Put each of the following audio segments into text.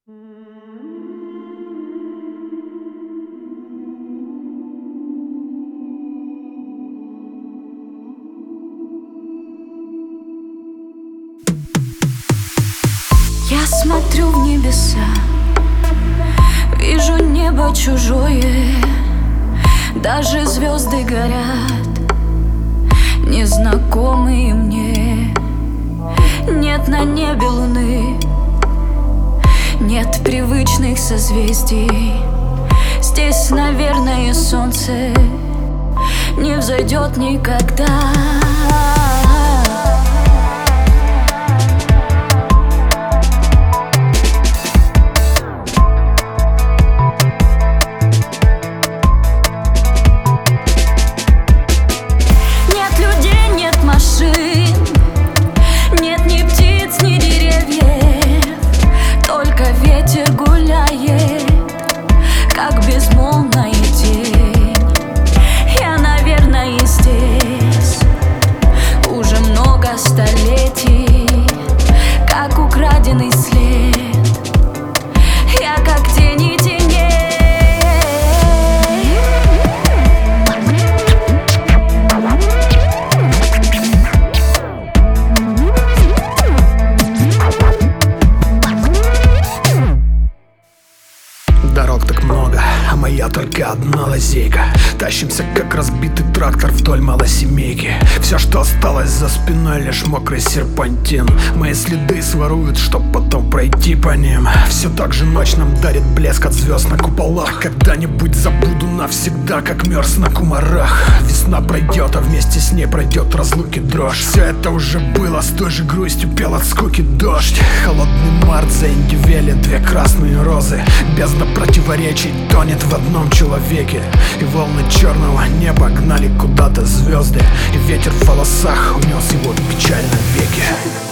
Я смотрю в небеса, вижу небо чужое, даже звезды горят, незнакомые мне. Нет на небе луны, нет привычных созвездий. Здесь, наверное, солнце не взойдет никогда. Нет ни птиц, ни деревьев, только ветер гуляет, как безмолвная тень. Я, наверное, здесь уже много столетий, как украденный след. Я как тени теней. Дорог так много, а моя только одна лазейка. Тащимся, как разбитый трактор вдоль малосемейки. Все, что осталось за спиной, лишь мокрый серпантин. Мои следы своруют, чтоб потом пройти по ним. Все так же ночь нам дарит блеск от звезд на куполах. Когда-нибудь забуду навсегда, как мерз на кумарах. Весна пройдет, а вместе с ней пройдет разлуки дрожь. Все это уже было, с той же грустью пел от скуки дождь. Холодный март, за индивели две красные розы. Бездна противоречий тонет в одном человеке. И волны черного неба гнали куда-то звезды. И ветер в волосах унес его печально веки.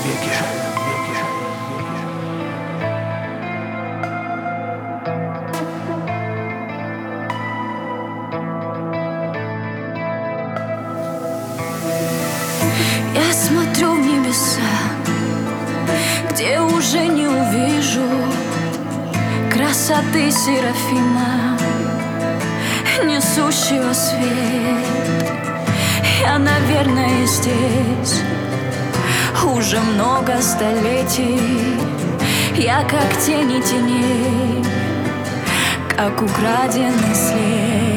Я смотрю в небеса, где уже не увижу красоты Серафима, несущего свет. Я, наверное, здесь уже много столетий. Я как тени теней, как украденный след.